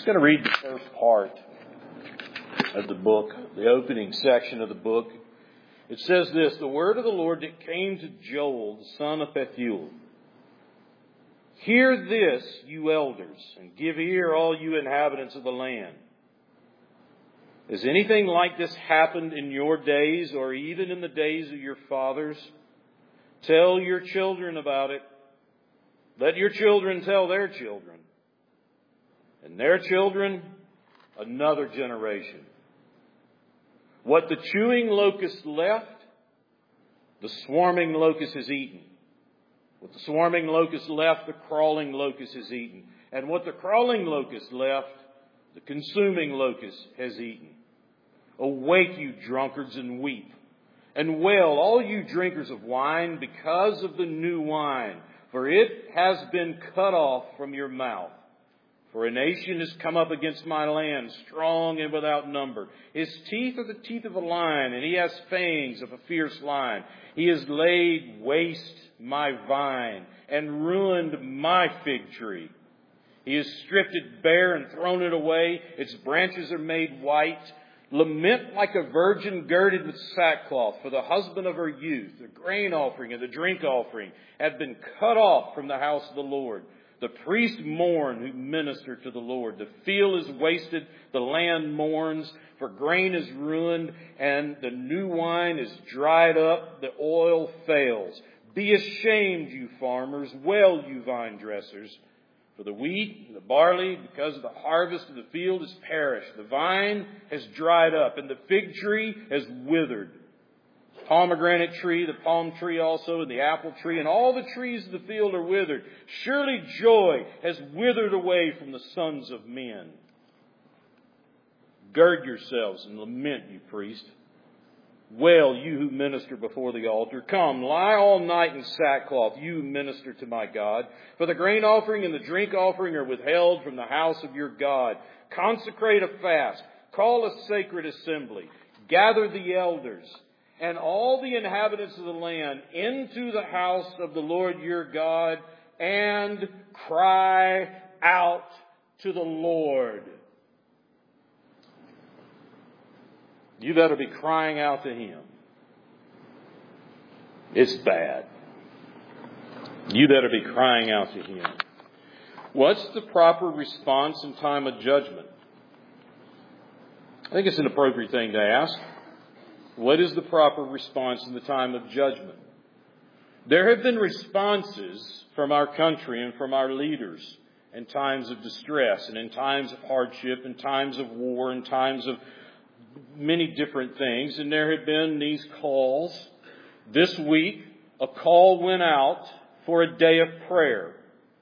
just going to read the first part of the book, the opening section of the book. It says this: the word of the Lord that came to Joel, the son of Pethuel. Hear this, you elders, and give ear, all you inhabitants of the land. Has anything like this happened in your days, or even in the days of your fathers? Tell your children about it. Let your children tell their children, and their children another generation. What the chewing locust left, the swarming locust has eaten. What the swarming locust left, the crawling locust has eaten. And what the crawling locust left, the consuming locust has eaten. Awake, you drunkards, and weep. And wail, all you drinkers of wine, because of the new wine. For it has been cut off from your mouth. For a nation has come up against my land, strong and without number. His teeth are the teeth of a lion, and he has fangs of a fierce lion. He has laid waste my vine and ruined my fig tree. He has stripped it bare and thrown it away. Its branches are made white. Lament like a virgin girded with sackcloth, for the husband of her youth, the grain offering and the drink offering, have been cut off from the house of the Lord. The priests mourn who minister to the Lord. The field is wasted, the land mourns, for grain is ruined, and the new wine is dried up, the oil fails. Be ashamed, you farmers, wail, you vine dressers. For the wheat and the barley, because of the harvest of the field, has perished. The vine has dried up, and the fig tree has withered. The pomegranate tree, the palm tree also, and the apple tree, and all the trees of the field are withered. Surely joy has withered away from the sons of men. Gird yourselves and lament, you priests. Wail, you who minister before the altar. Come, lie all night in sackcloth, you who minister to my God. For the grain offering and the drink offering are withheld from the house of your God. Consecrate a fast. Call a sacred assembly. Gather the elders and all the inhabitants of the land into the house of the Lord your God, and cry out to the Lord. You better be crying out to Him. It's bad. You better be crying out to Him. What's the proper response in time of judgment? I think it's an appropriate thing to ask. What is the proper response in the time of judgment? There have been responses from our country and from our leaders in times of distress and in times of hardship, in times of war, in times of many different things. And there have been these calls. This week, a call went out for a day of prayer.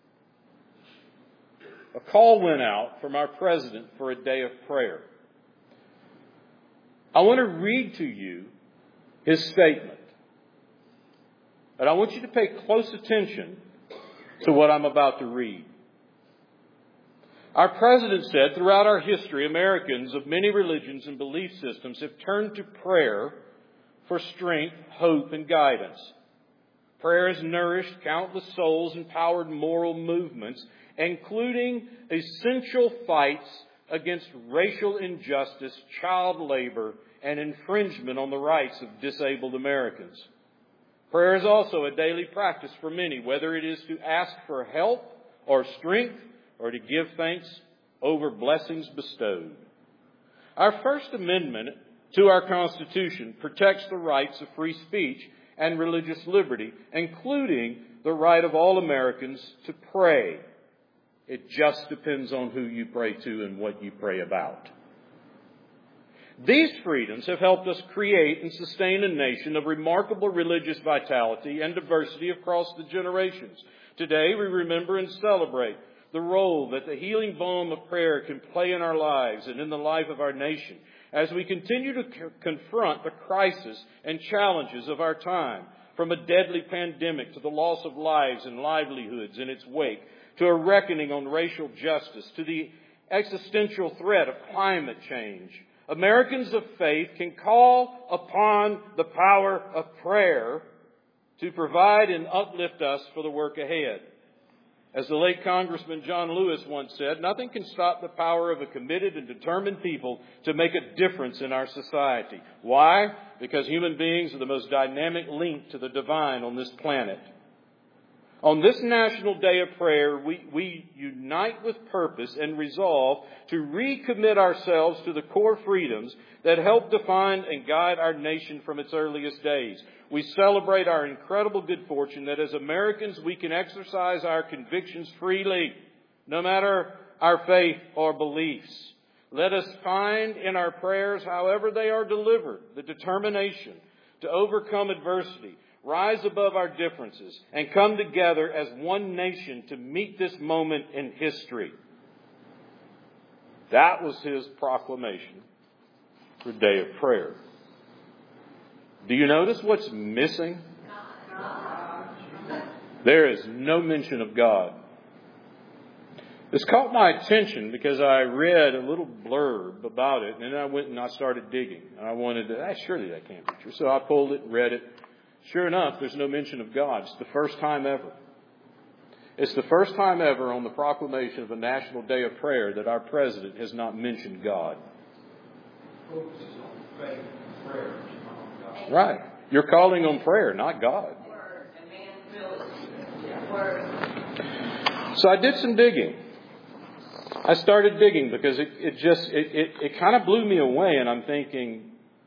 A call went out from our president for a day of prayer. I want to read to you his statement. But I want you to pay close attention to what I'm about to read. Our president said, throughout our history, Americans of many religions and belief systems have turned to prayer for strength, hope, and guidance. Prayer has nourished countless souls and powered moral movements, including essential fights against racial injustice, child labor, and infringement on the rights of disabled Americans. Prayer is also a daily practice for many, whether it is to ask for help or strength or to give thanks over blessings bestowed. Our First Amendment to our Constitution protects the rights of free speech and religious liberty, including the right of all Americans to pray. It just depends on who you pray to and what you pray about. These freedoms have helped us create and sustain a nation of remarkable religious vitality and diversity across the generations. Today, we remember and celebrate the role that the healing balm of prayer can play in our lives and in the life of our nation as we continue to confront the crisis and challenges of our time, from a deadly pandemic to the loss of lives and livelihoods in its wake, to a reckoning on racial justice, to the existential threat of climate change. Americans of faith can call upon the power of prayer to provide and uplift us for the work ahead. As the late Congressman John Lewis once said, nothing can stop the power of a committed and determined people to make a difference in our society. Why? Because human beings are the most dynamic link to the divine on this planet. On this National Day of Prayer, we unite with purpose and resolve to recommit ourselves to the core freedoms that help define and guide our nation from its earliest days. We celebrate our incredible good fortune that as Americans we can exercise our convictions freely, no matter our faith or beliefs. Let us find in our prayers, however they are delivered, the determination to overcome adversity, rise above our differences, and come together as one nation to meet this moment in history. That was his proclamation for Day of Prayer. Do you notice what's missing? There is no mention of God. This caught my attention because I read a little blurb about it, and then I went and I started digging. And I wanted to, surely that can't be true. So I pulled it and read it. Sure enough, there's no mention of God. It's the first time ever. It's the first time ever on the proclamation of a National Day of Prayer that our president has not mentioned God. Focuses on faith and prayer, not God. Right. You're calling on prayer, not God. So I did some digging. I started digging because it kind of blew me away, and I'm thinking,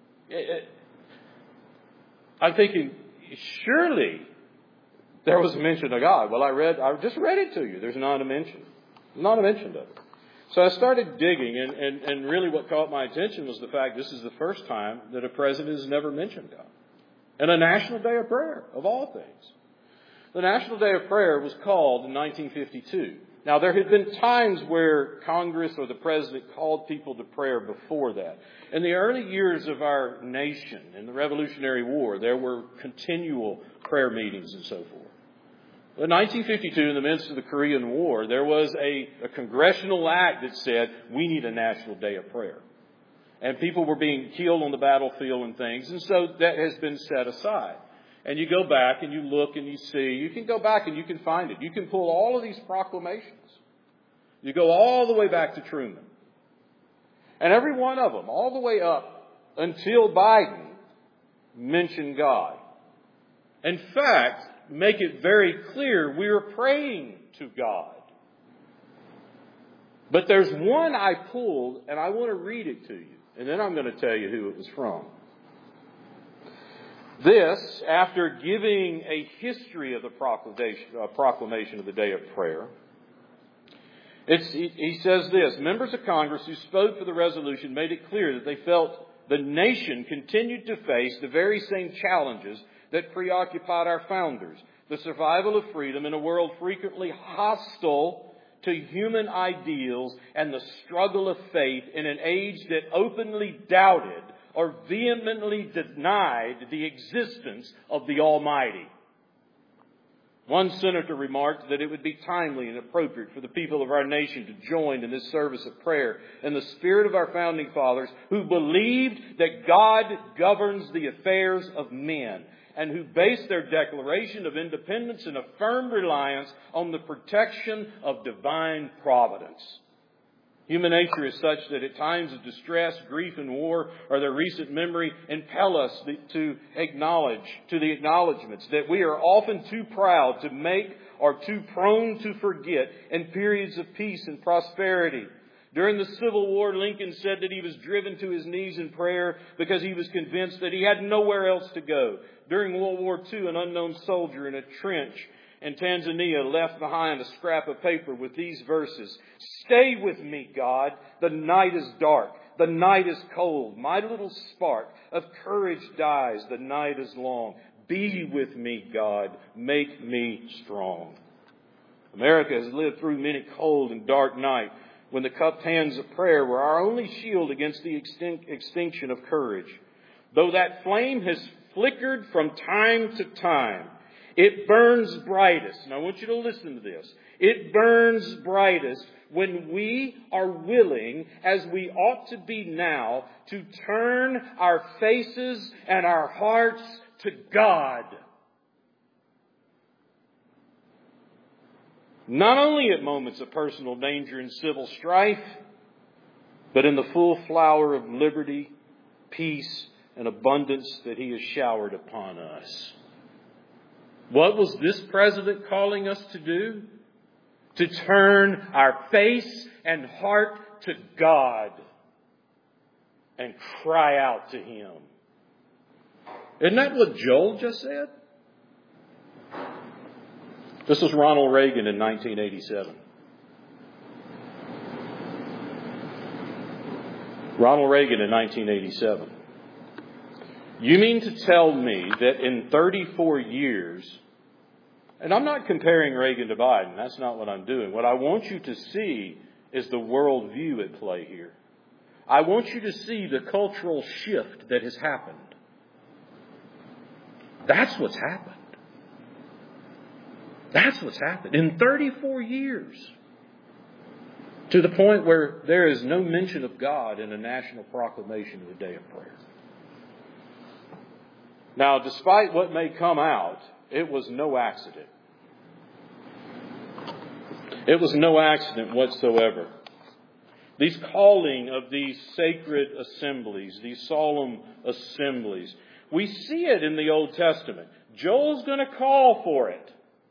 surely there was a mention of God. Well, I just read it to you. There's not a mention of it. So I started digging, and really what caught my attention was the fact this is the first time that a president has never mentioned God. And a National Day of Prayer, of all things. The National Day of Prayer was called in 1952. Now, there had been times where Congress or the president called people to prayer before that. In the early years of our nation, in the Revolutionary War, there were continual prayer meetings and so forth. In 1952, in the midst of the Korean War, there was a congressional act that said, we need a National Day of Prayer. And people were being killed on the battlefield and things, and so that has been set aside. And you go back and you look and you see, you can go back and you can find it. You can pull all of these proclamations. You go all the way back to Truman. And every one of them, all the way up until Biden, mention God. In fact, make it very clear we are praying to God. But there's one I pulled, and I want to read it to you. And then I'm going to tell you who it was from. This, after giving a history of the proclamation of the Day of Prayer, he says this: members of Congress who spoke for the resolution made it clear that they felt the nation continued to face the very same challenges that preoccupied our founders. The survival of freedom in a world frequently hostile to human ideals and the struggle of faith in an age that openly doubted or vehemently denied the existence of the Almighty. One senator remarked that it would be timely and appropriate for the people of our nation to join in this service of prayer in the spirit of our founding fathers, who believed that God governs the affairs of men and who based their declaration of independence in a firm reliance on the protection of divine providence. Human nature is such that at times of distress, grief, and war, or their recent memory, impel us to the acknowledgments that we are often too proud to make or too prone to forget in periods of peace and prosperity. During the Civil War, Lincoln said that he was driven to his knees in prayer because he was convinced that he had nowhere else to go. During World War II, an unknown soldier in a trench in Tanzania left behind a scrap of paper with these verses: "Stay with me, God. The night is dark. The night is cold. My little spark of courage dies. The night is long. Be with me, God. Make me strong." America has lived through many cold and dark nights when the cupped hands of prayer were our only shield against the extinction of courage. Though that flame has flickered from time to time, it burns brightest. And I want you to listen to this. It burns brightest when we are willing, as we ought to be now, to turn our faces and our hearts to God. Not only at moments of personal danger and civil strife, but in the full flower of liberty, peace, and abundance that He has showered upon us. What was this president calling us to do? To turn our face and heart to God and cry out to Him. Isn't that what Joel just said? This was Ronald Reagan in 1987. Ronald Reagan in 1987. You mean to tell me that in 34 years, and I'm not comparing Reagan to Biden, that's not what I'm doing. What I want you to see is the worldview at play here. I want you to see the cultural shift that has happened. That's what's happened. That's what's happened in 34 years. To the point where there is no mention of God in a national proclamation of the day of prayer. Now, despite what may come out, it was no accident. It was no accident whatsoever. These calling of these sacred assemblies, these solemn assemblies, we see it in the Old Testament. Joel's going to call for it.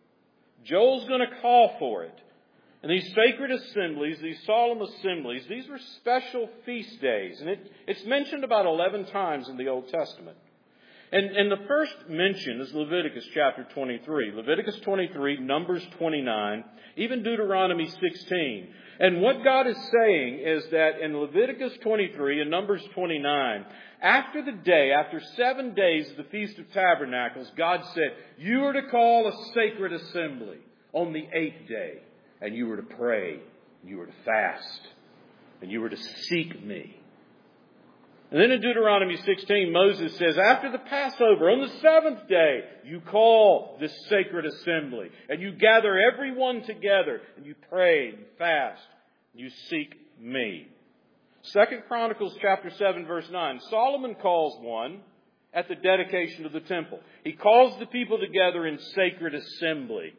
Joel's going to call for it. And these sacred assemblies, these solemn assemblies, these were special feast days. And it's mentioned about 11 times in the Old Testament. And the first mention is Leviticus chapter 23. Leviticus 23, Numbers 29, even Deuteronomy 16. And what God is saying is that in Leviticus 23 and Numbers 29, after 7 days of the Feast of Tabernacles, God said, you are to call a sacred assembly on the 8th day. And you were to pray, and you were to fast, and you were to seek me. And then in Deuteronomy 16, Moses says, after the Passover, on the 7th day, you call this sacred assembly. And you gather everyone together. And you pray and fast. And you seek me. 2 Chronicles chapter 7, verse 9. Solomon calls one at the dedication of the temple. He calls the people together in sacred assembly.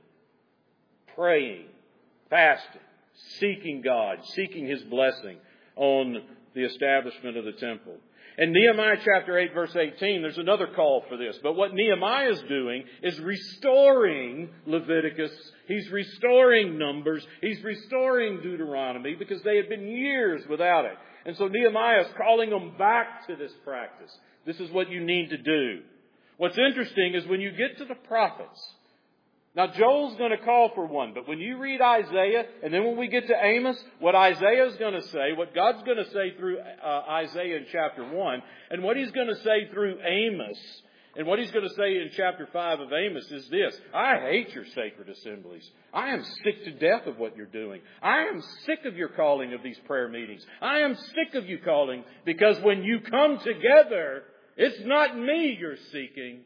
Praying, fasting, seeking God, seeking His blessing on the establishment of the temple. In Nehemiah chapter 8, verse 18, there's another call for this. But what Nehemiah is doing is restoring Leviticus. He's restoring Numbers. He's restoring Deuteronomy because they had been years without it. And so Nehemiah is calling them back to this practice. This is what you need to do. What's interesting is when you get to the prophets. Now, Joel's going to call for one, but when you read Isaiah, and then when we get to Amos, what Isaiah is going to say, what God's going to say through Isaiah in chapter 1, and what He's going to say through Amos, and what He's going to say in chapter 5 of Amos is this: I hate your sacred assemblies. I am sick to death of what you're doing. I am sick of your calling of these prayer meetings. I am sick of you calling, because when you come together, it's not me you're seeking.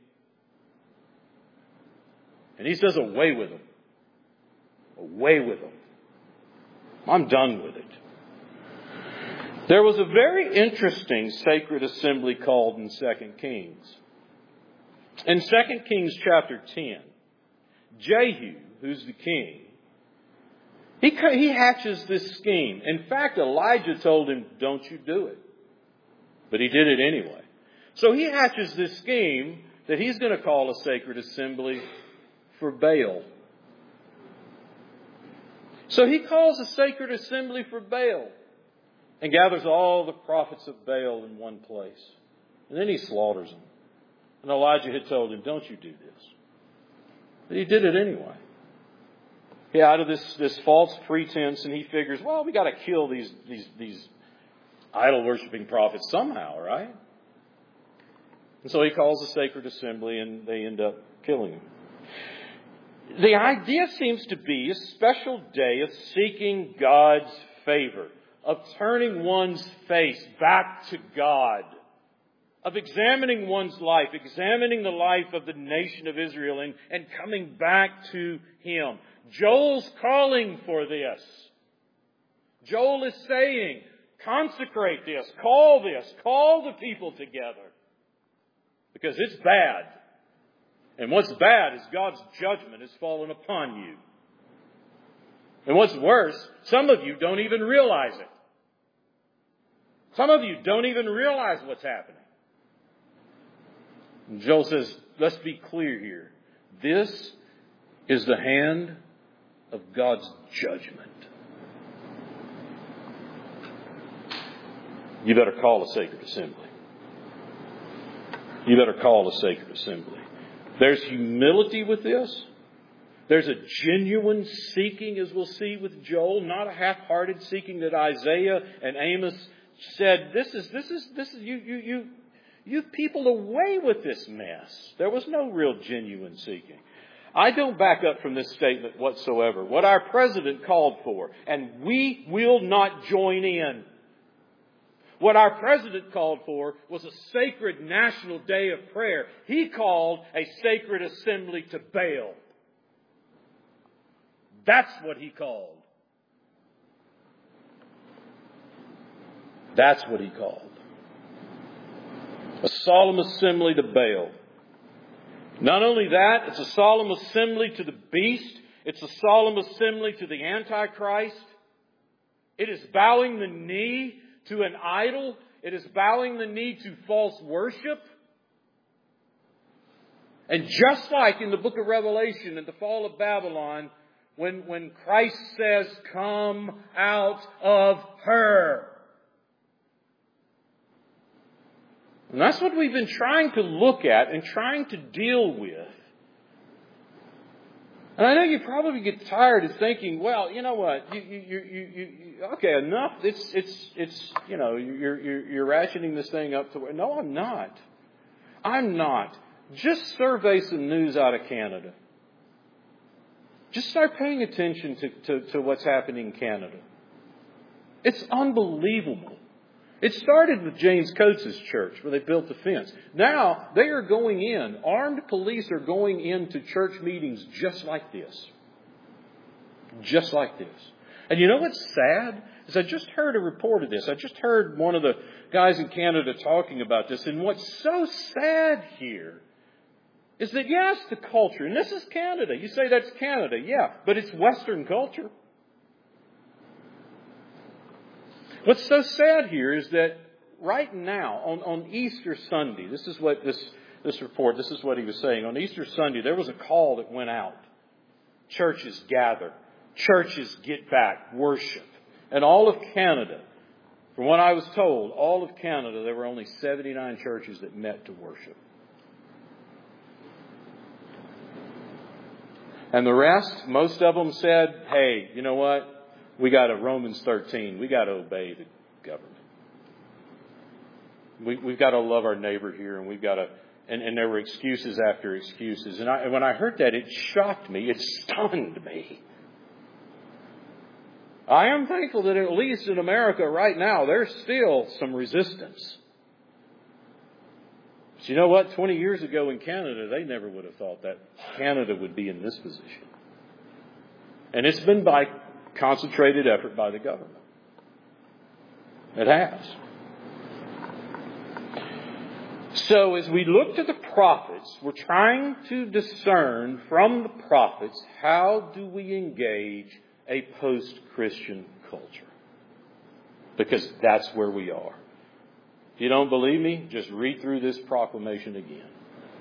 And He says, away with them. Away with them. I'm done with it. There was a very interesting sacred assembly called in 2 Kings. In 2 Kings chapter 10, Jehu, who's the king, he hatches this scheme. In fact, Elijah told him, don't you do it. But he did it anyway. So he hatches this scheme that he's going to call a sacred assembly for Baal. So he calls a sacred assembly for Baal and gathers all the prophets of Baal in one place. And then he slaughters them. And Elijah had told him, don't you do this. But he did it anyway. Out of this false pretense, and he figures, well, we got to kill these idol-worshipping prophets somehow, right? And so he calls a sacred assembly, and they end up killing him. The idea seems to be a special day of seeking God's favor, of turning one's face back to God, of examining one's life, examining the life of the nation of Israel and coming back to Him. Joel's calling for this. Joel is saying, consecrate this, call the people together. Because it's bad. And what's bad is God's judgment has fallen upon you. And what's worse, some of you don't even realize it. Some of you don't even realize what's happening. And Joel says, let's be clear here. This is the hand of God's judgment. You better call a sacred assembly. You better call a sacred assembly. There's humility with this. There's a genuine seeking, as we'll see with Joel, not a half-hearted seeking that Isaiah and Amos said, this is you people away with this mess. There was no real genuine seeking. I don't back up from this statement whatsoever. What our president called for, and we will not join in. What our president called for was a sacred national day of prayer. He called a sacred assembly to Baal. That's what he called. That's what he called. A solemn assembly to Baal. Not only that, it's a solemn assembly to the beast. It's a solemn assembly to the Antichrist. It is bowing the knee to an idol. It is bowing the knee to false worship. And just like in the book of Revelation, in the fall of Babylon, when Christ says, come out of her. And that's what we've been trying to look at and trying to deal with. And I know you probably get tired of thinking, well, you know what? Okay, enough. It's you know, you're rationing this thing up to where. No, I'm not. I'm not. Just survey some news out of Canada. Just start paying attention to what's happening in Canada. It's unbelievable. It started with James Coates' church where they built the fence. Now they are going in. Armed police are going into church meetings just like this. Just like this. And you know what's sad? Is I just heard a report of this. I just heard one of the guys in Canada talking about this. And what's so sad here is that, yes, the culture, and this is Canada. You say that's Canada. Yeah, but it's Western culture. What's so sad here is that right now, on Easter Sunday, this is what this report, this is what he was saying. On Easter Sunday, there was a call that went out. Churches gather. Churches get back. Worship. And all of Canada, from what I was told, all of Canada, there were only 79 churches that met to worship. And the rest, most of them said, hey, you know what? We got a Romans 13. We got to obey the government. We've got to love our neighbor here, and we've got to. And there were excuses after excuses. And when I heard that, it shocked me. It stunned me. I am thankful that at least in America right now, there's still some resistance. But you know what? 20 years ago in Canada, they never would have thought that Canada would be in this position. And it's been by concentrated effort by the government. It has. So as we look to the prophets, we're trying to discern from the prophets, how do we engage a post-Christian culture? Because that's where we are. If you don't believe me, just read through this proclamation again.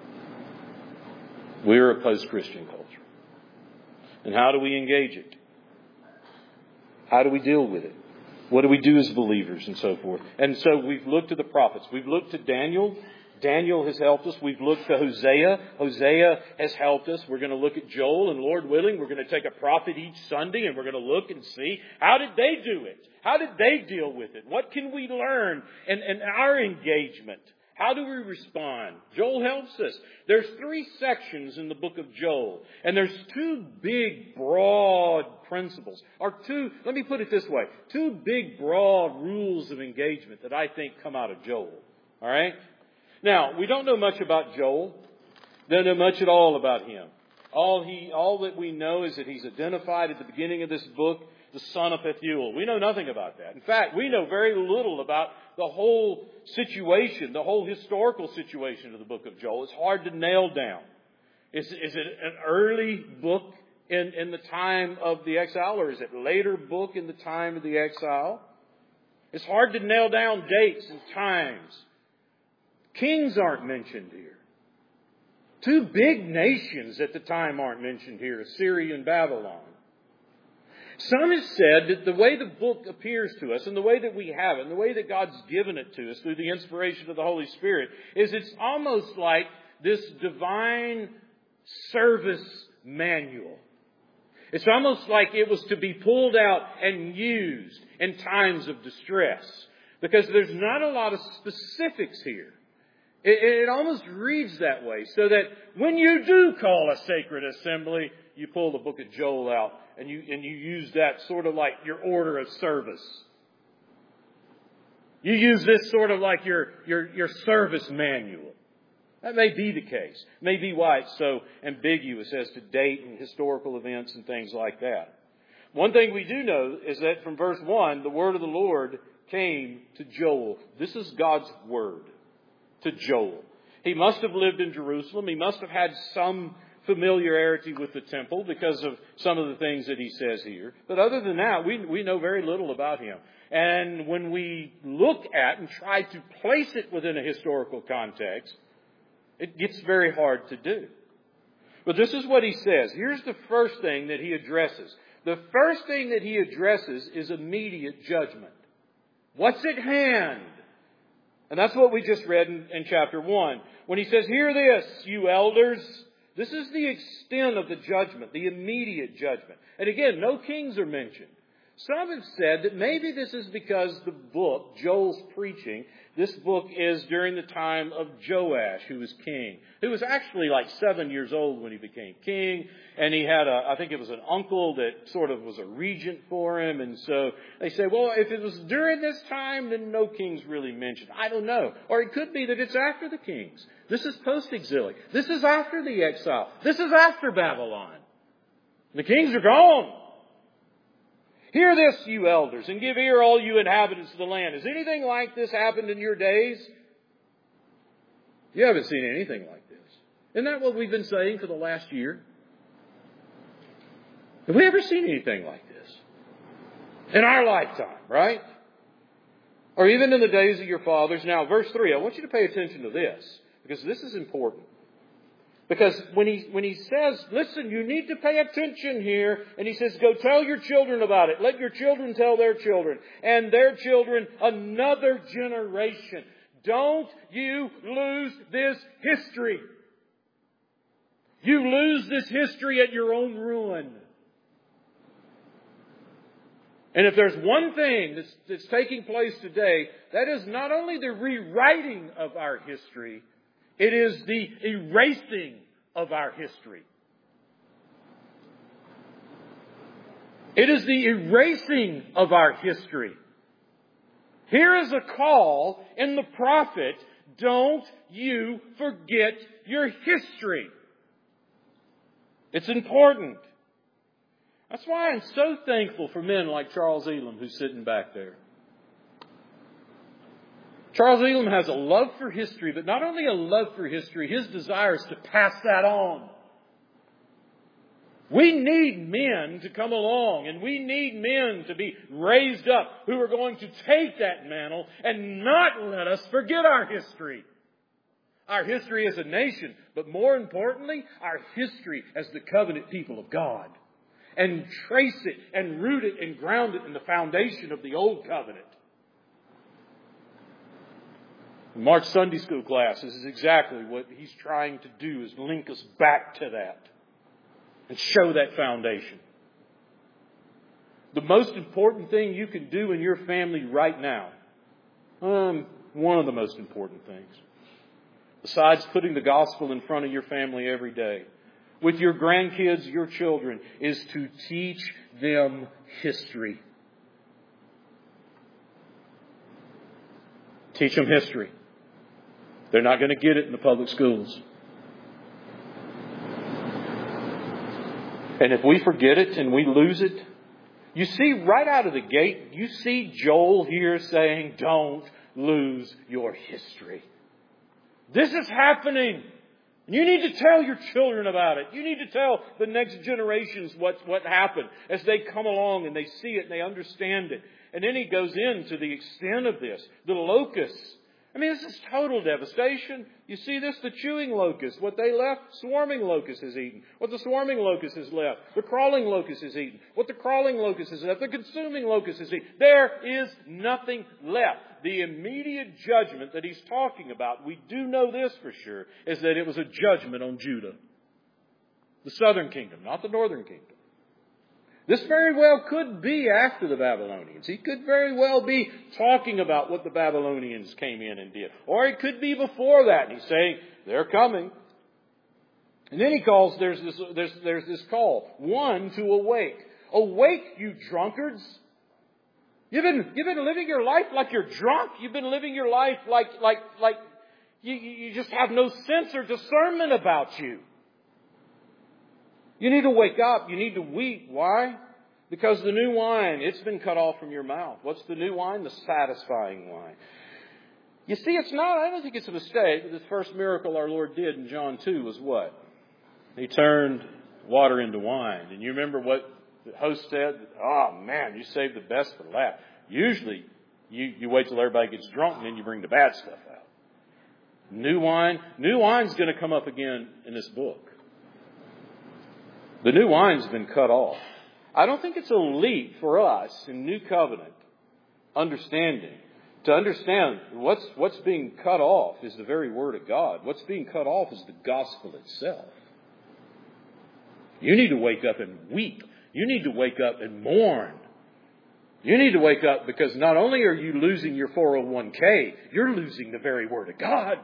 We're a post-Christian culture. And how do we engage it? How do we deal with it? What do we do as believers and so forth? And so we've looked to the prophets. We've looked to Daniel. Daniel has helped us. We've looked to Hosea. Hosea has helped us. We're going to look at Joel, and Lord willing, we're going to take a prophet each Sunday, and we're going to look and see, how did they do it? How did they deal with it? What can we learn in our engagement? How do we respond? Joel helps us. There's 3 sections in the book of Joel. And there's 2 big, broad principles. Let me put it this way. 2 big, broad rules of engagement that I think come out of Joel. All right? Now, we don't know much about Joel. Don't know much at all about him. All that we know is that he's identified at the beginning of this book, the son of Pethuel. We know nothing about that. In fact, we know very little about the whole situation, the whole historical situation of the book of Joel. It's hard to nail down. Is it an early book in the time of the exile, or is it later book in the time of the exile? It's hard to nail down dates and times. Kings aren't mentioned here. Two big nations at the time aren't mentioned here, Assyria and Babylon. Some have said that the way the book appears to us and the way that we have it and the way that God's given it to us through the inspiration of the Holy Spirit is it's almost like this divine service manual. It's almost like it was to be pulled out and used in times of distress, because there's not a lot of specifics here. It almost reads that way, so that when you do call a sacred assembly, you pull the book of Joel out and you use that sort of like your order of service. You use this sort of like your service manual. That may be the case. May be why it's so ambiguous as to date and historical events and things like that. One thing we do know is that from verse 1, the word of the Lord came to Joel. This is God's word to Joel. He must have lived in Jerusalem. He must have had some familiarity with the temple because of some of the things that he says here. But other than that, we know very little about him. And when we look at and try to place it within a historical context, it gets very hard to do. But this is what he says. Here's the first thing that he addresses. The first thing that he addresses is immediate judgment. What's at hand? And that's what we just read in chapter 1. When he says, "Hear this, you elders," this is the extent of the judgment, the immediate judgment. And again, no kings are mentioned. Some have said that maybe this is because the book, Joel's preaching, this book is during the time of Joash, who was king. Who was actually like 7 years old when he became king. And he had I think it was an uncle that sort of was a regent for him. And so they say, well, if it was during this time, then no king's really mentioned. I don't know. Or it could be that it's after the kings. This is post-exilic. This is after the exile. This is after Babylon. The kings are gone. "Hear this, you elders, and give ear, all you inhabitants of the land." Has anything like this happened in your days? You haven't seen anything like this. Isn't that what we've been saying for the last year? Have we ever seen anything like this? In our lifetime, right? Or even in the days of your fathers. Now, verse 3, I want you to pay attention to this, because this is important. Because when he says, listen, you need to pay attention here, and he says, go tell your children about it. Let your children tell their children, and their children another generation. Don't you lose this history. You lose this history at your own ruin. And if there's one thing that's taking place today, that is not only the rewriting of our history, it is the erasing of our history. It is the erasing of our history. Here is a call in the prophet, don't you forget your history. It's important. That's why I'm so thankful for men like Charles Elam, who's sitting back there. Charles Elam has a love for history, but not only a love for history, his desire is to pass that on. We need men to come along, and we need men to be raised up who are going to take that mantle and not let us forget our history. Our history as a nation, but more importantly, our history as the covenant people of God. And trace it and root it and ground it in the foundation of the old covenant. Mark's Sunday school class, this is exactly what he's trying to do, is link us back to that and show that foundation. The most important thing you can do in your family right now, one of the most important things, besides putting the gospel in front of your family every day, with your grandkids, your children, is to teach them history. Teach them history. They're not going to get it in the public schools. And if we forget it and we lose it, you see right out of the gate, you see Joel here saying, don't lose your history. This is happening. And you need to tell your children about it. You need to tell the next generations what happened as they come along and they see it and they understand it. And then he goes into the extent of this. The locusts. I mean, this is total devastation. You see this? The chewing locust. What they left, swarming locust has eaten. What the swarming locust has left, the crawling locust has eaten. What the crawling locust has left, the consuming locust has eaten. There is nothing left. The immediate judgment that he's talking about, we do know this for sure, is that it was a judgment on Judah. The southern kingdom, not the northern kingdom. This very well could be after the Babylonians. He could very well be talking about what the Babylonians came in and did. Or it could be before that. And he's saying, they're coming. And then he calls, there's this call. One, to awake. Awake, you drunkards. You've been living your life like you're drunk. You've been living your life like you just have no sense or discernment about you. You need to wake up. You need to weep. Why? Because the new wine, it's been cut off from your mouth. What's the new wine? The satisfying wine. You see, I don't think it's a mistake. The first miracle our Lord did in John 2 was what? He turned water into wine. And you remember what the host said? Oh man, you saved the best for last. Usually, you wait till everybody gets drunk and then you bring the bad stuff out. New wine's going to come up again in this book. The new wine's been cut off. I don't think it's a leap for us in New Covenant understanding to understand what's being cut off is the very Word of God. What's being cut off is the gospel itself. You need to wake up and weep. You need to wake up and mourn. You need to wake up because not only are you losing your 401k, you're losing the very Word of God.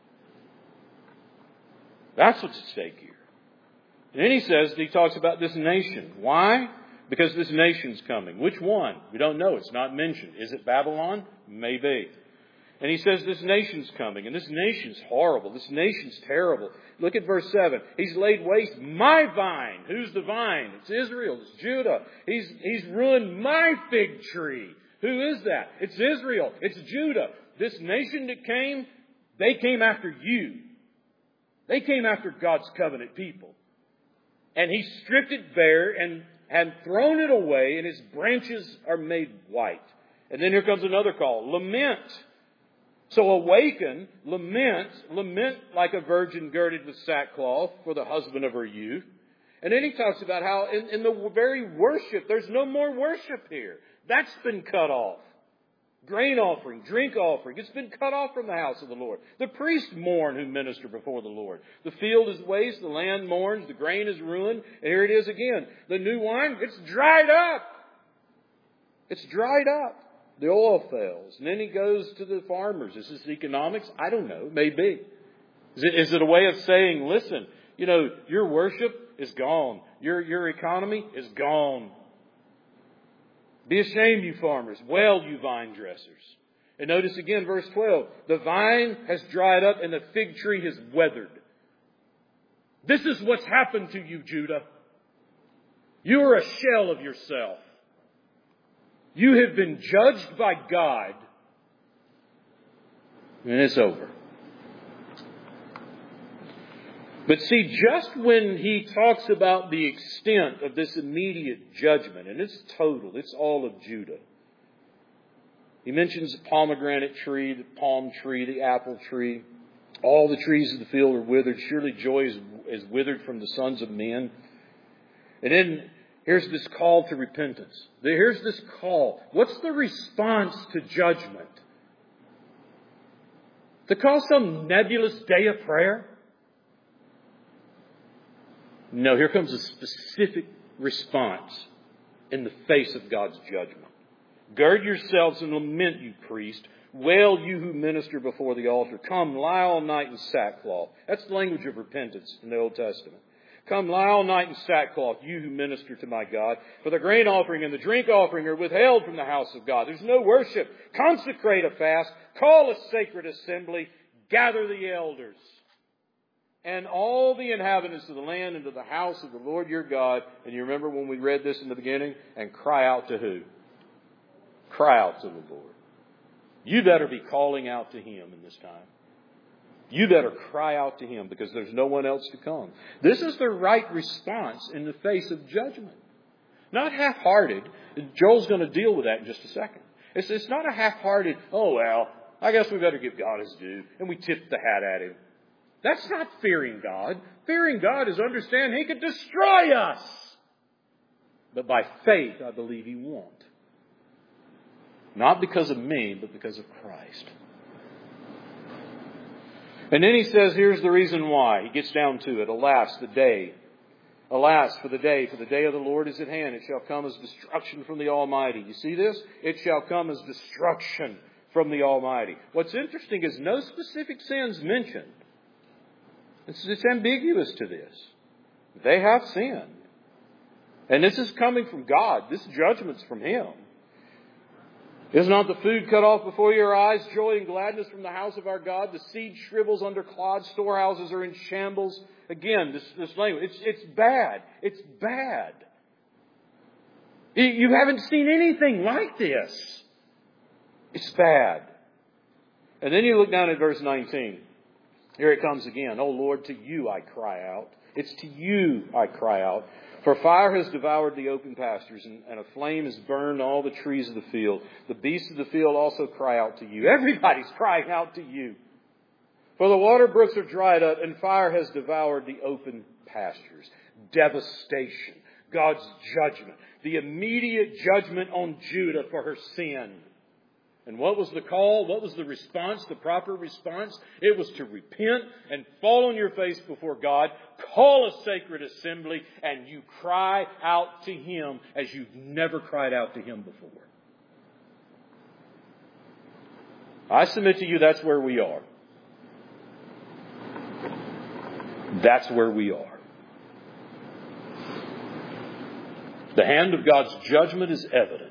That's what's at stake here. And then he talks about this nation. Why? Because this nation's coming. Which one? We don't know. It's not mentioned. Is it Babylon? Maybe. And he says this nation's coming. And this nation's horrible. This nation's terrible. Look at verse 7. He's laid waste my vine. Who's the vine? It's Israel. It's Judah. He's ruined my fig tree. Who is that? It's Israel. It's Judah. This nation that came, they came after you. They came after God's covenant people. And he stripped it bare and had thrown it away, and its branches are made white. And then here comes another call. Lament. So awaken, lament like a virgin girded with sackcloth for the husband of her youth. And then he talks about how in the very worship, there's no more worship here. That's been cut off. Grain offering, drink offering, it's been cut off from the house of the Lord. The priests mourn who minister before the Lord. The field is waste, the land mourns, the grain is ruined. And here it is again. The new wine, it's dried up. It's dried up. The oil fails. And then he goes to the farmers. Is this economics? I don't know. Maybe. Is it a way of saying, listen, your worship is gone. Your economy is gone. Be ashamed, you farmers. Wail, you vine dressers. And notice again, verse 12. The vine has dried up and the fig tree has withered. This is what's happened to you, Judah. You are a shell of yourself. You have been judged by God. And it's over. But see, just when he talks about the extent of this immediate judgment, and it's total, it's all of Judah. He mentions the pomegranate tree, the palm tree, the apple tree. All the trees of the field are withered. Surely joy is withered from the sons of men. And then here's this call to repentance. Here's this call. What's the response to judgment? To call some nebulous day of prayer? No, here comes a specific response in the face of God's judgment. Gird yourselves and lament, you priest. Wail, you who minister before the altar. Come, lie all night in sackcloth. That's the language of repentance in the Old Testament. Come, lie all night in sackcloth, you who minister to my God. For the grain offering and the drink offering are withheld from the house of God. There's no worship. Consecrate a fast. Call a sacred assembly. Gather the elders. And all the inhabitants of the land into the house of the Lord your God. And you remember when we read this in the beginning? And cry out to who? Cry out to the Lord. You better be calling out to Him in this time. You better cry out to Him because there's no one else to come. This is the right response in the face of judgment. Not half-hearted. Joel's going to deal with that in just a second. It's not a half-hearted, oh, well, I guess we better give God His due, and we tip the hat at Him. That's not fearing God. Fearing God is understanding He could destroy us. But by faith, I believe He won't. Not because of me, but because of Christ. And then he says, here's the reason why. He gets down to it. Alas, the day. Alas, for the day of the Lord is at hand. It shall come as destruction from the Almighty. You see this? It shall come as destruction from the Almighty. What's interesting is no specific sins mentioned. It's ambiguous to this. They have sinned. And this is coming from God. This judgment's from Him. Is not the food cut off before your eyes, joy and gladness from the house of our God? The seed shrivels under clods, storehouses are in shambles. Again, this language, it's bad. It's bad. You haven't seen anything like this. It's bad. And then you look down at verse 19. Here it comes again. Oh Lord, to you I cry out. It's to you I cry out. For fire has devoured the open pastures, and a flame has burned all the trees of the field. The beasts of the field also cry out to you. Everybody's crying out to you. For the water brooks are dried up, and fire has devoured the open pastures. Devastation. God's judgment. The immediate judgment on Judah for her sin. And what was the call? What was the response? The proper response? It was to repent and fall on your face before God, call a sacred assembly, and you cry out to Him as you've never cried out to Him before. I submit to you that's where we are. That's where we are. The hand of God's judgment is evident.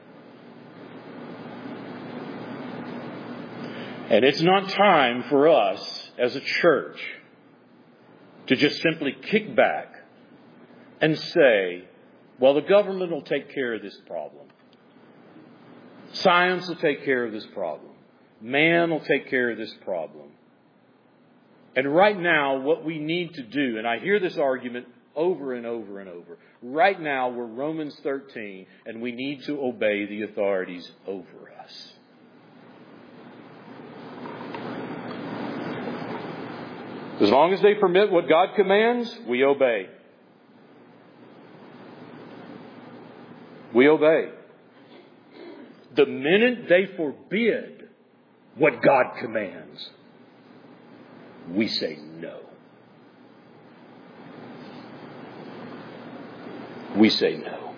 And it's not time for us as a church to just simply kick back and say, well, the government will take care of this problem. Science will take care of this problem. Man will take care of this problem. And right now, what we need to do, and I hear this argument over and over and over. Right now, we're Romans 13, and we need to obey the authorities over us. As long as they permit what God commands, we obey. We obey. The minute they forbid what God commands, we say no. We say no.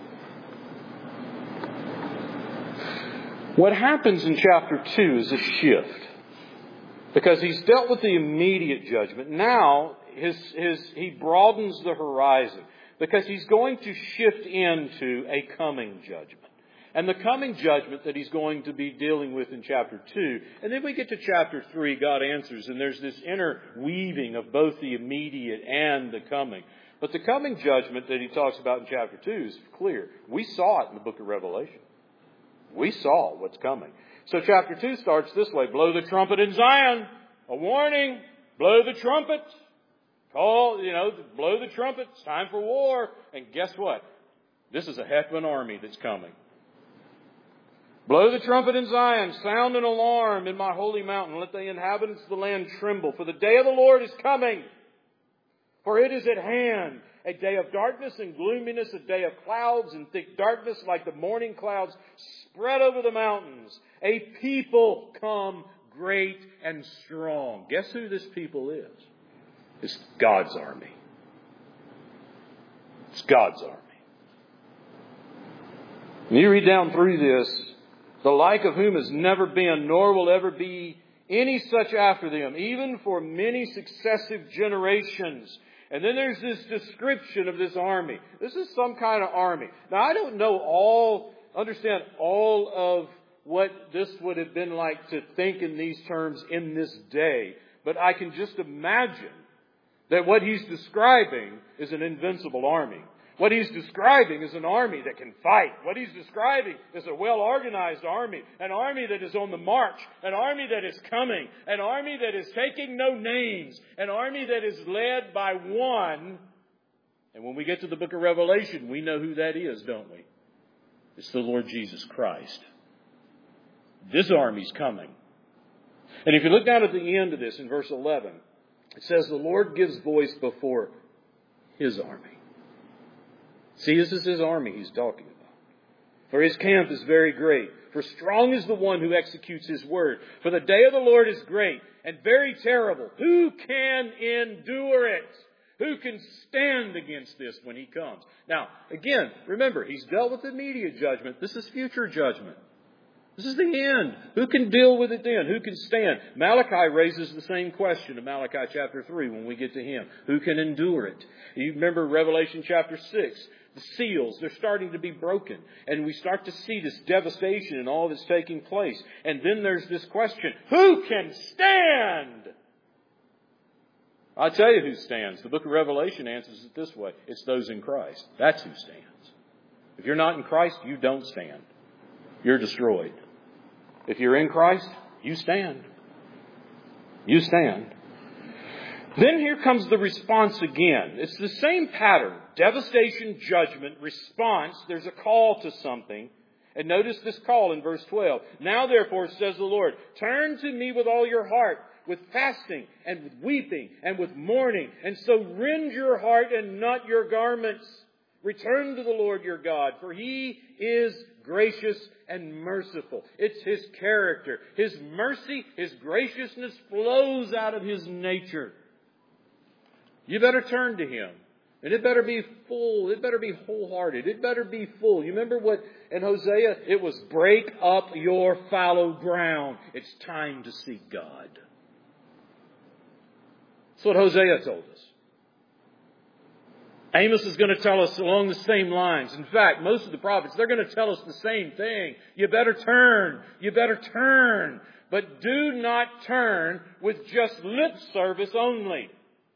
What happens in chapter 2 is a shift. Because he's dealt with the immediate judgment. Now, he broadens the horizon. Because he's going to shift into a coming judgment. And the coming judgment that he's going to be dealing with in chapter 2. And then we get to chapter 3, God answers. And there's this interweaving of both the immediate and the coming. But the coming judgment that he talks about in chapter 2 is clear. We saw it in the book of Revelation. We saw what's coming. So chapter 2 starts this way. Blow the trumpet in Zion. A warning. Blow the trumpet. Blow the trumpet. It's time for war. And guess what? This is a heck of an army that's coming. Blow the trumpet in Zion. Sound an alarm in my holy mountain. Let the inhabitants of the land tremble. For the day of the Lord is coming. For it is at hand. A day of darkness and gloominess, a day of clouds and thick darkness like the morning clouds spread over the mountains. A people come great and strong. Guess who this people is? It's God's army. It's God's army. When you read down through this, the like of whom has never been, nor will ever be any such after them, even for many successive generations. And then there's this description of this army. This is some kind of army. Now, I don't understand all of what this would have been like to think in these terms in this day. But I can just imagine that what he's describing is an invincible army. What he's describing is an army that can fight. What he's describing is a well-organized army. An army that is on the march. An army that is coming. An army that is taking no names. An army that is led by one. And when we get to the book of Revelation, we know who that is, don't we? It's the Lord Jesus Christ. This army's coming. And if you look down at the end of this in verse 11, it says the Lord gives voice before His army. See, this is His army He's talking about. For His camp is very great. For strong is the one who executes His word. For the day of the Lord is great and very terrible. Who can endure it? Who can stand against this when He comes? Now, again, remember, He's dealt with immediate judgment. This is future judgment. This is the end. Who can deal with it then? Who can stand? Malachi raises the same question in Malachi chapter 3 when we get to him. Who can endure it? You remember Revelation chapter 6. The seals, they're starting to be broken. And we start to see this devastation and all that's taking place. And then there's this question. Who can stand? I'll tell you who stands. The book of Revelation answers it this way. It's those in Christ. That's who stands. If you're not in Christ, you don't stand. You're destroyed. If you're in Christ, you stand. You stand. Then here comes the response again. It's the same pattern. Devastation, judgment, response. There's a call to something. And notice this call in verse 12. Now therefore, says the Lord, turn to me with all your heart, with fasting and with weeping and with mourning. And so rend your heart and not your garments. Return to the Lord your God, for He is gracious and merciful. It's His character. His mercy, His graciousness flows out of His nature. You better turn to Him. And it better be full. It better be wholehearted. It better be full. You remember what in Hosea? It was break up your fallow ground. It's time to seek God. That's what Hosea told us. Amos is going to tell us along the same lines. In fact, most of the prophets, they're going to tell us the same thing. You better turn. You better turn. But do not turn with just lip service only.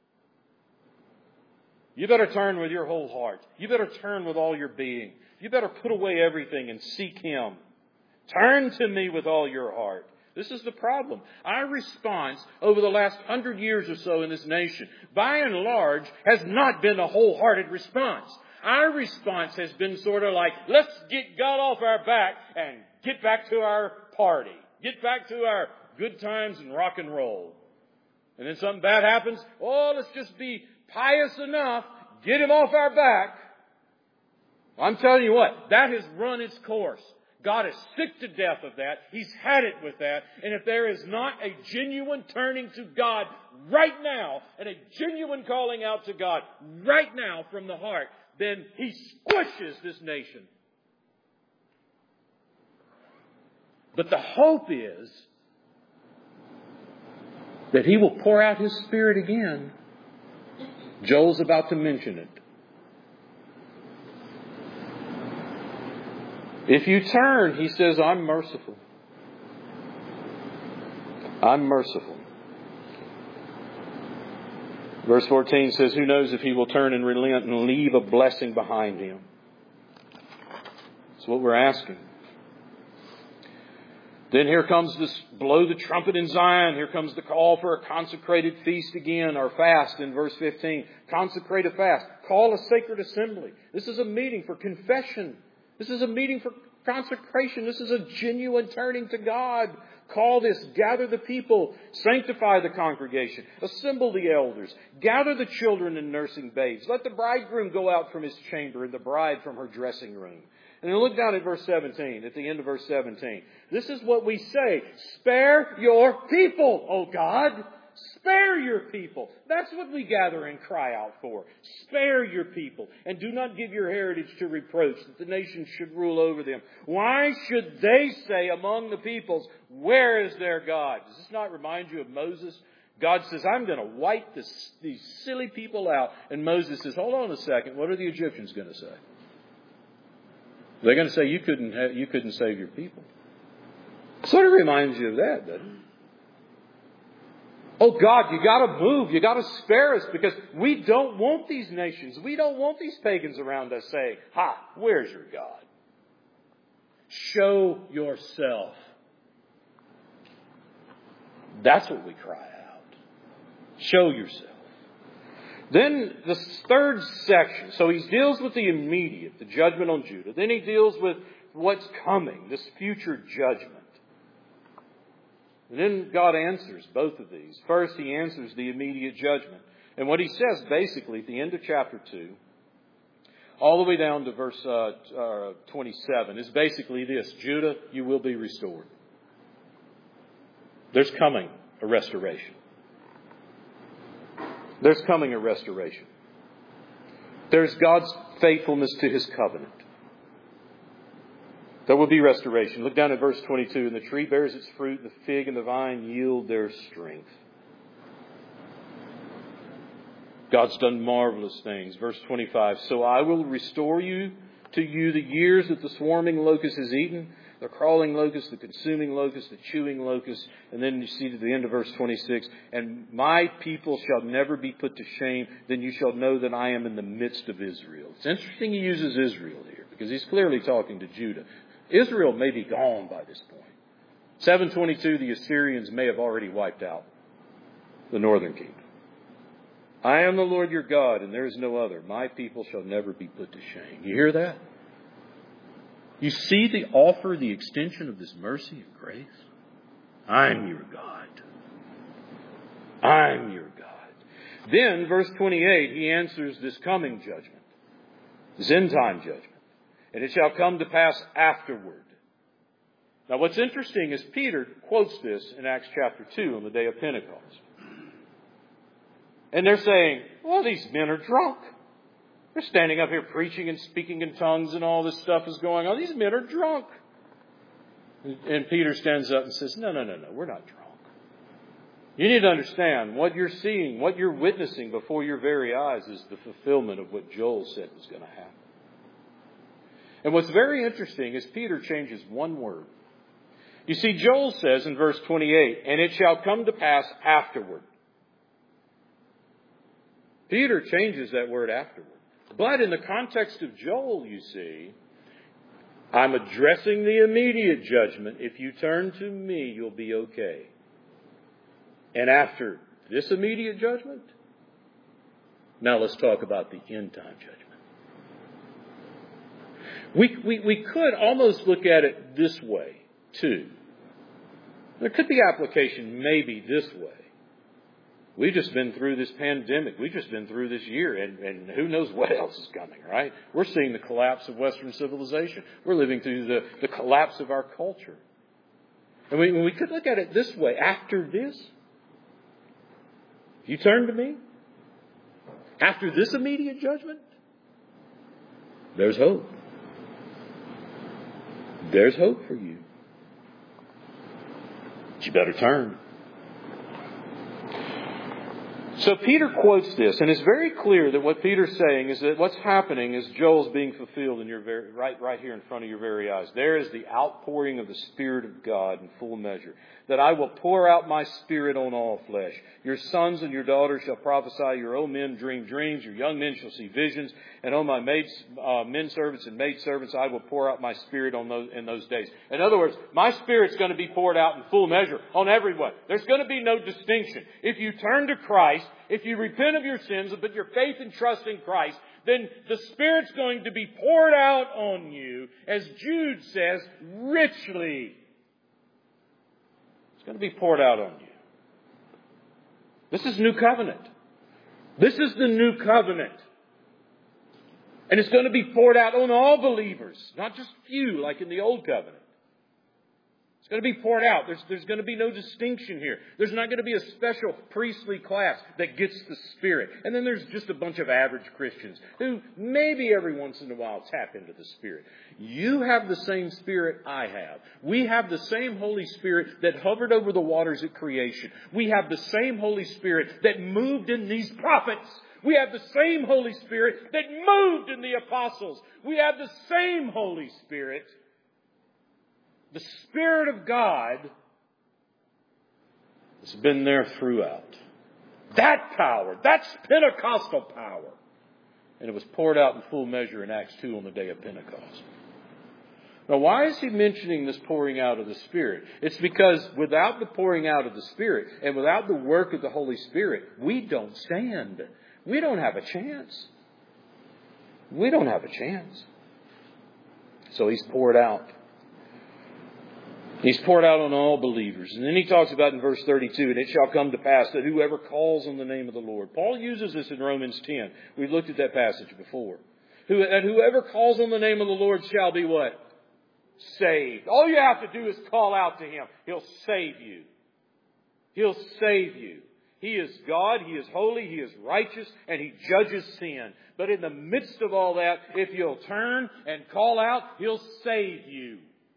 You better turn with your whole heart. You better turn with all your being. You better put away everything and seek Him. Turn to me with all your heart. This is the problem. Our response over the last 100 years or so in this nation, by and large, has not been a wholehearted response. Our response has been sort of like, let's get God off our back and get back to our party. Get back to our good times and rock and roll. And then something bad happens. Oh, let's just be pious enough. Get Him off our back. Well, I'm telling you what, that has run its course. God is sick to death of that. He's had it with that. And if there is not a genuine turning to God right now and a genuine calling out to God right now from the heart, then He squishes this nation. But the hope is that He will pour out His Spirit again. Joel's about to mention it. If you turn, He says, I'm merciful. I'm merciful. Verse 14 says, who knows if He will turn and relent and leave a blessing behind Him? That's what we're asking. Then here comes this blow the trumpet in Zion. Here comes the call for a consecrated feast again, or fast in verse 15. Consecrate a fast. Call a sacred assembly. This is a meeting for confession. This is a meeting for consecration. This is a genuine turning to God. Call this, gather the people, sanctify the congregation, assemble the elders, gather the children and nursing babes. Let the bridegroom go out from his chamber and the bride from her dressing room. And then look down at verse 17, at the end of verse 17. This is what we say. Spare your people, O God. Spare your people. That's what we gather and cry out for. Spare your people. And do not give your heritage to reproach, that the nations should rule over them. Why should they say among the peoples, where is their God? Does this not remind you of Moses? God says, I'm going to wipe these silly people out. And Moses says, hold on a second. What are the Egyptians going to say? They're going to say, you couldn't save your people. Sort of reminds you of that, doesn't it? Oh God, you got to move. You got to spare us because we don't want these nations. We don't want these pagans around us saying, "Ha, where's your God? Show yourself." That's what we cry out. Show yourself. Then the third section. So he deals with the immediate, the judgment on Judah. Then he deals with what's coming, this future judgment. And then God answers both of these. First, he answers the immediate judgment. And what he says basically at the end of chapter 2, all the way down to verse 27, is basically this: Judah, you will be restored. There's coming a restoration. There's coming a restoration. There's God's faithfulness to His covenant. There will be restoration. Look down at verse 22. And the tree bears its fruit, the fig and the vine yield their strength. God's done marvelous things. Verse 25. So I will restore to you the years that the swarming locust has eaten, the crawling locust, the consuming locust, the chewing locust. And then you see to the end of verse 26. And my people shall never be put to shame. Then you shall know that I am in the midst of Israel. It's interesting he uses Israel here because he's clearly talking to Judah. Israel may be gone by this point. 722, the Assyrians may have already wiped out the northern kingdom. I am the Lord your God, and there is no other. My people shall never be put to shame. You hear that? You see the offer, the extension of this mercy and grace? I'm your God. I'm your God. Then, verse 28, he answers this coming judgment, this end time judgment. And it shall come to pass afterward. Now what's interesting is Peter quotes this in Acts chapter 2 on the day of Pentecost. And they're saying, well, these men are drunk. They're standing up here preaching and speaking in tongues and all this stuff is going on. These men are drunk. And Peter stands up and says, no, we're not drunk. You need to understand what you're seeing, what you're witnessing before your very eyes is the fulfillment of what Joel said was going to happen. And what's very interesting is Peter changes one word. You see, Joel says in verse 28, and it shall come to pass afterward. Peter changes that word afterward. But in the context of Joel, you see, I'm addressing the immediate judgment. If you turn to me, you'll be okay. And after this immediate judgment, now let's talk about the end time judgment. We could almost look at it this way, too. There could be application maybe this way. We've just been through this pandemic. We've just been through this year, and who knows what else is coming, right? We're seeing the collapse of Western civilization. We're living through the collapse of our culture. And we could look at it this way. After this, if you turn to me, after this immediate judgment, there's hope. There's hope for you. But you better turn. So Peter quotes this, and it's very clear that what Peter's saying is that what's happening is Joel's being fulfilled in your right here in front of your very eyes. There is the outpouring of the Spirit of God in full measure. That I will pour out my Spirit on all flesh. Your sons and your daughters shall prophesy. Your old men dream dreams. Your young men shall see visions. And on my men servants and maid servants, I will pour out my Spirit in those days. In other words, my Spirit's going to be poured out in full measure on everyone. There's going to be no distinction. If you turn to Christ, if you repent of your sins and put your faith and trust in Christ, then the Spirit's going to be poured out on you, as Jude says, richly. It's going to be poured out on you. This is new covenant. This is the new covenant. And it's going to be poured out on all believers, not just few like in the old covenant. It's going to be poured out. There's going to be no distinction here. There's not going to be a special priestly class that gets the Spirit. And then there's just a bunch of average Christians who maybe every once in a while tap into the Spirit. You have the same Spirit I have. We have the same Holy Spirit that hovered over the waters at creation. We have the same Holy Spirit that moved in these prophets. We have the same Holy Spirit that moved in the apostles. We have the same Holy Spirit. The Spirit of God It's been there throughout. That power, that's Pentecostal power. And it was poured out in full measure in Acts 2 on the day of Pentecost. Now, why is he mentioning this pouring out of the Spirit? It's because without the pouring out of the Spirit and without the work of the Holy Spirit, we don't stand. We don't have a chance. We don't have a chance. So He's poured out. He's poured out on all believers. And then he talks about in verse 32, and it shall come to pass that whoever calls on the name of the Lord. Paul uses this in Romans 10. We've looked at that passage before. And whoever calls on the name of the Lord shall be what? Saved. All you have to do is call out to Him. He'll save you. He'll save you. He is God, He is holy, He is righteous, and He judges sin. But in the midst of all that, if you'll turn and call out, He'll save you.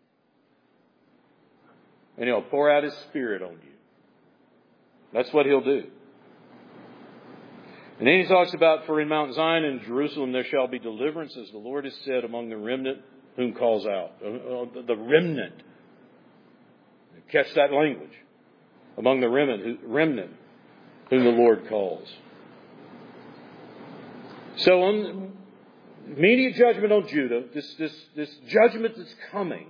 And He'll pour out His Spirit on you. That's what He'll do. And then He talks about, for in Mount Zion and Jerusalem there shall be deliverance, as the Lord has said, among the remnant whom calls out. The remnant. Catch that language. Among the remnant whom the Lord calls. So on immediate judgment on Judah, this judgment that's coming,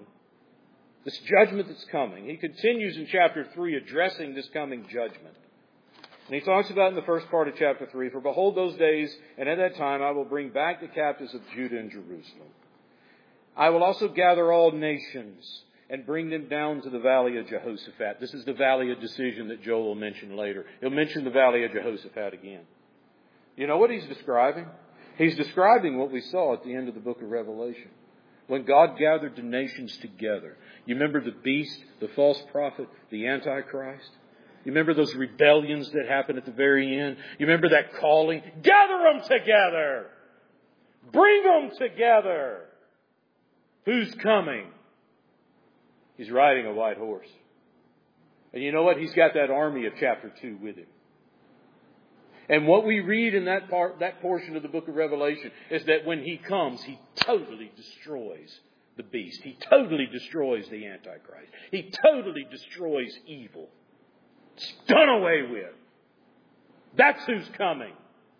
he continues in chapter 3 addressing this coming judgment. And he talks about in the first part of chapter 3, for behold those days, and at that time I will bring back the captives of Judah and Jerusalem. I will also gather all nations and bring them down to the valley of Jehoshaphat. This is the valley of decision that Joel will mention later. He'll mention the valley of Jehoshaphat again. You know what he's describing? He's describing what we saw at the end of the book of Revelation. When God gathered the nations together. You remember the beast, the false prophet, the Antichrist? You remember those rebellions that happened at the very end? You remember that calling? Gather them together! Bring them together! Who's coming? He's riding a white horse. And you know what? He's got that army of chapter 2 with him. And what we read in that portion of the book of Revelation is that when He comes, He totally destroys the beast. He totally destroys the Antichrist. He totally destroys evil. It's done away with. That's who's coming.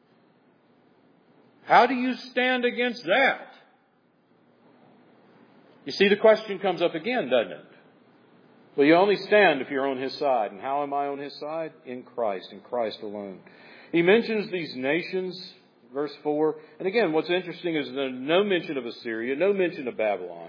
How do you stand against that? You see, the question comes up again, doesn't it? Well, you only stand if you're on His side. And how am I on His side? In Christ alone. He mentions these nations, verse 4. And again, what's interesting is there's no mention of Assyria, no mention of Babylon.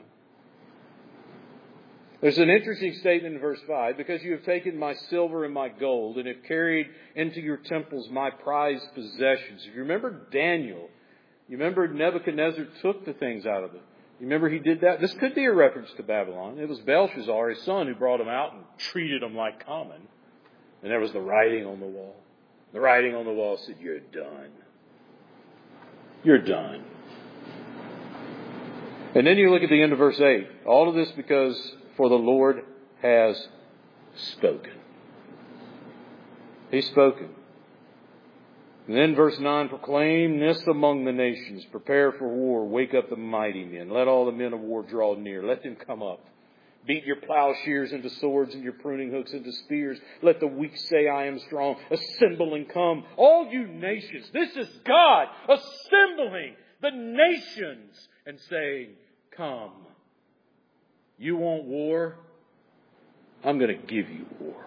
There's an interesting statement in verse 5. Because you have taken my silver and my gold and have carried into your temples my prized possessions. If you remember Daniel, you remember Nebuchadnezzar took the things out of it. You remember he did that? This could be a reference to Babylon. It was Belshazzar, his son, who brought him out and treated him like common. And there was the writing on the wall. The writing on the wall said, you're done. You're done. And then you look at the end of verse 8. All of this because for the Lord has spoken. He's spoken. And then verse 9, proclaim this among the nations. Prepare for war. Wake up the mighty men. Let all the men of war draw near. Let them come up. Beat your plowshares into swords and your pruning hooks into spears. Let the weak say, I am strong. Assemble and come. All you nations. This is God assembling the nations and saying, come. You want war? I'm going to give you war.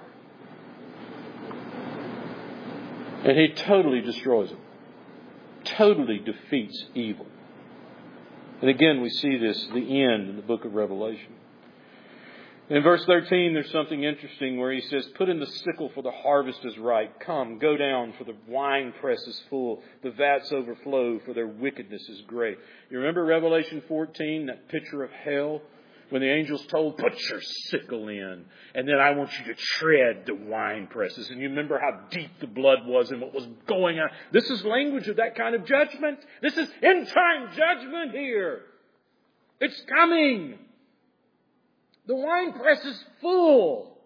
And He totally destroys them. Totally defeats evil. And again, we see this, the end in the book of Revelation. In verse 13, there's something interesting where He says, put in the sickle, for the harvest is ripe. Come, go down, for the wine press is full. The vats overflow, for their wickedness is great. You remember Revelation 14, that picture of hell? When the angels told, put your sickle in, and then I want you to tread the wine presses. And you remember how deep the blood was and what was going on. This is language of that kind of judgment. This is end-time judgment here. It's coming. The wine press is full.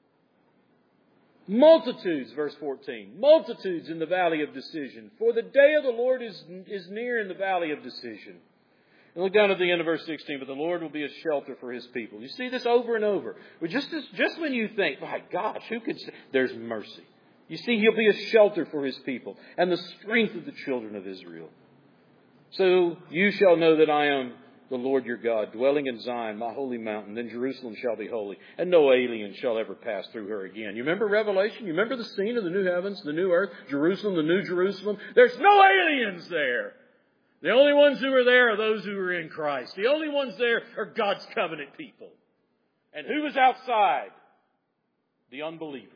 Multitudes, verse 14. Multitudes in the valley of decision. For the day of the Lord is near in the valley of decision. And look down at the end of verse 16. But the Lord will be a shelter for His people. You see this over and over. But just when you think, my gosh, who could say? There's mercy. You see, He'll be a shelter for His people and the strength of the children of Israel. So you shall know that I am the Lord your God, dwelling in Zion, my holy mountain. Then Jerusalem shall be holy, and no alien shall ever pass through her again. You remember Revelation? You remember the scene of the new heavens, the new earth, Jerusalem, the new Jerusalem? There's no aliens there. The only ones who are there are those who are in Christ. The only ones there are God's covenant people. And who is outside? The unbelievers.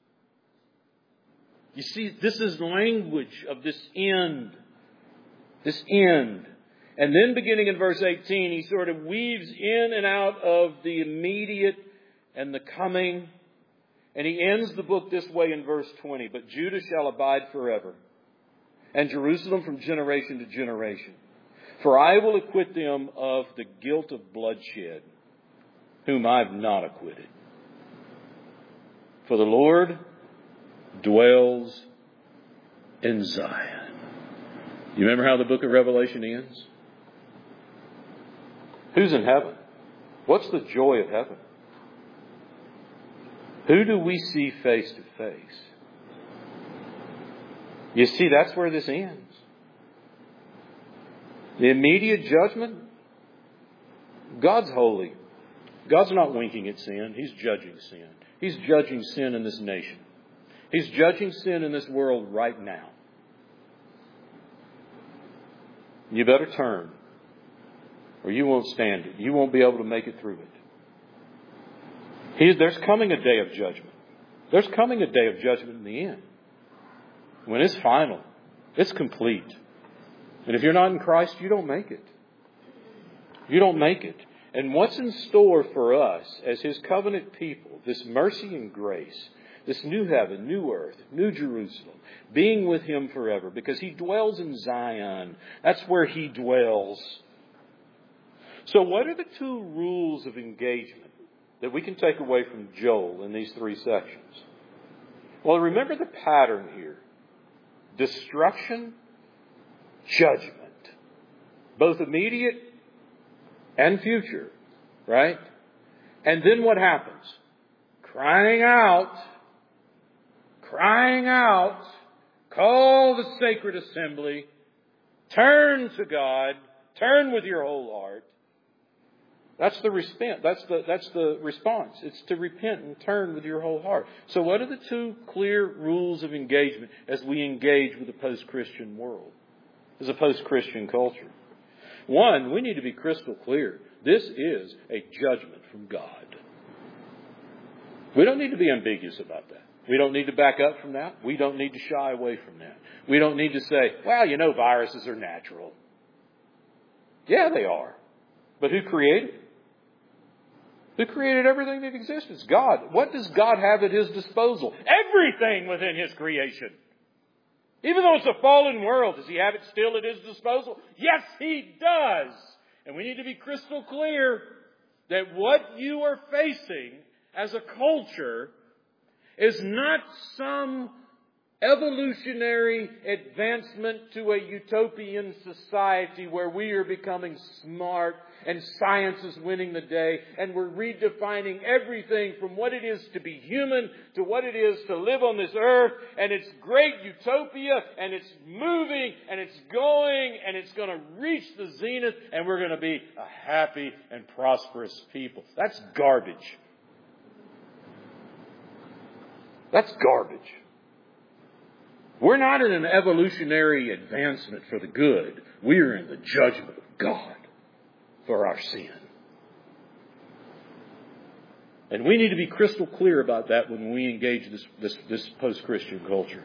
You see, this is language of this end. This end. And then beginning in verse 18, he sort of weaves in and out of the immediate and the coming. And he ends the book this way in verse 20. But Judah shall abide forever, and Jerusalem from generation to generation. For I will acquit them of the guilt of bloodshed, whom I have not acquitted. For the Lord dwells in Zion. You remember how the book of Revelation ends? Who's in heaven? What's the joy of heaven? Who do we see face to face? You see, that's where this ends. The immediate judgment. God's holy. God's not winking at sin. He's judging sin. He's judging sin in this nation. He's judging sin in this world right now. You better turn, or you won't stand it. You won't be able to make it through it. There's coming a day of judgment. There's coming a day of judgment in the end. When it's final, it's complete. And if you're not in Christ, you don't make it. You don't make it. And what's in store for us as His covenant people, this mercy and grace, this new heaven, new earth, new Jerusalem, being with Him forever, because He dwells in Zion. That's where He dwells. So what are the two rules of engagement that we can take away from Joel in these three sections? Well, remember the pattern here. Destruction, judgment. Both immediate and future. Right? And then what happens? Crying out, call the sacred assembly, turn to God, turn with your whole heart. That's the response. It's to repent and turn with your whole heart. So what are the two clear rules of engagement as we engage with a post-Christian world, as a post-Christian culture? One, we need to be crystal clear. This is a judgment from God. We don't need to be ambiguous about that. We don't need to back up from that. We don't need to shy away from that. We don't need to say, well, viruses are natural. Yeah, they are. But who created them? Who created everything that exists? It's God. What does God have at His disposal? Everything within His creation. Even though it's a fallen world, does He have it still at His disposal? Yes, He does. And we need to be crystal clear that what you are facing as a culture is not some evolutionary advancement to a utopian society where we are becoming smart and science is winning the day and we're redefining everything from what it is to be human to what it is to live on this earth, and it's great utopia and it's moving and it's going and it's going to reach the zenith and we're going to be a happy and prosperous people. That's garbage. That's garbage. We're not in an evolutionary advancement for the good. We are in the judgment of God for our sin. And we need to be crystal clear about that when we engage this post-Christian culture.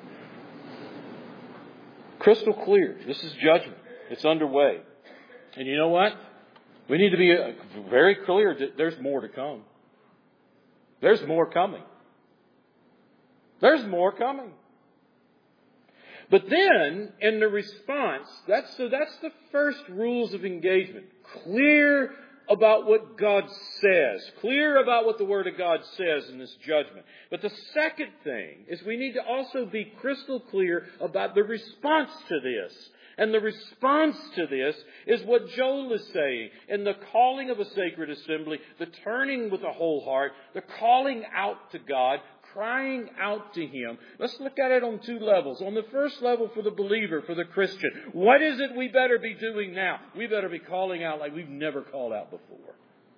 Crystal clear. This is judgment. It's underway. And you know what? We need to be very clear that there's more to come. There's more coming. There's more coming. But then, in the response, that's the first rules of engagement. Clear about what God says. Clear about what the Word of God says in this judgment. But the second thing is we need to also be crystal clear about the response to this. And the response to this is what Joel is saying. In the calling of a sacred assembly, the turning with a whole heart, the calling out to God, crying out to Him. Let's look at it on two levels. On the first level for the believer, for the Christian, what is it we better be doing now? We better be calling out like we've never called out before.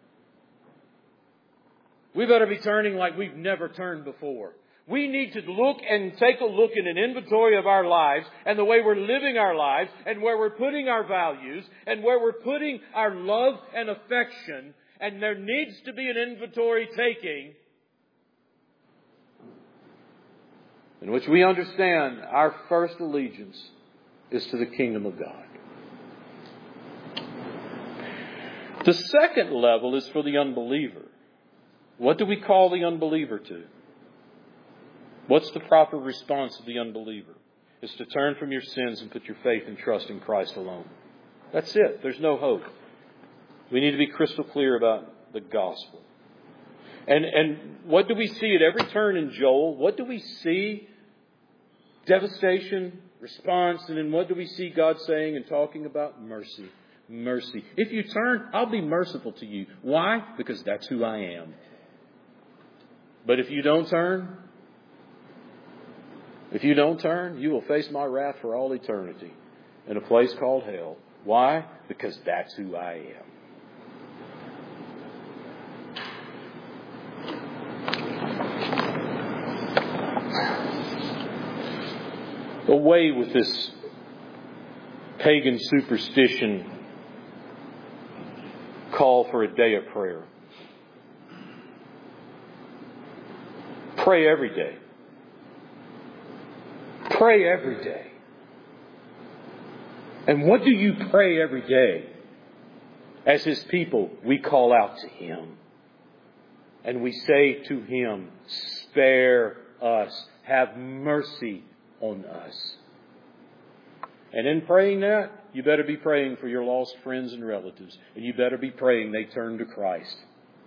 We better be turning like we've never turned before. We need to look and take a look in an inventory of our lives and the way we're living our lives and where we're putting our values and where we're putting our love and affection. And there needs to be an inventory taking in which we understand our first allegiance is to the kingdom of God. The second level is for the unbeliever. What do we call the unbeliever to? What's the proper response of the unbeliever? It's to turn from your sins and put your faith and trust in Christ alone. That's it. There's no hope. We need to be crystal clear about the gospel. And what do we see at every turn in Joel? What do we see? Devastation, response, and then what do we see God saying and talking about? Mercy. Mercy. If you turn, I'll be merciful to you. Why? Because that's who I am. But if you don't turn, you will face my wrath for all eternity in a place called hell. Why? Because that's who I am. Away with this pagan superstition call for a day of prayer. Pray every day. Pray every day. And what do you pray every day? As His people, we call out to Him. And we say to Him, spare us. Have mercy on us. And in praying that, you better be praying for your lost friends and relatives. And you better be praying they turn to Christ.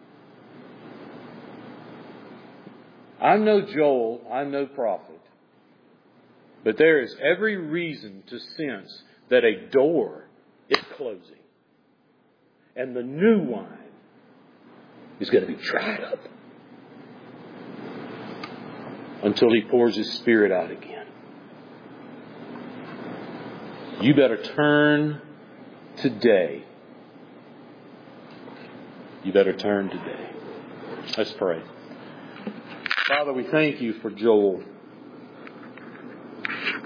I'm no Joel, I'm no prophet. But there is every reason to sense that a door is closing. And the new wine is going to be dried up until He pours His Spirit out again. You better turn today. You better turn today. Let's pray. Father, we thank You for Joel.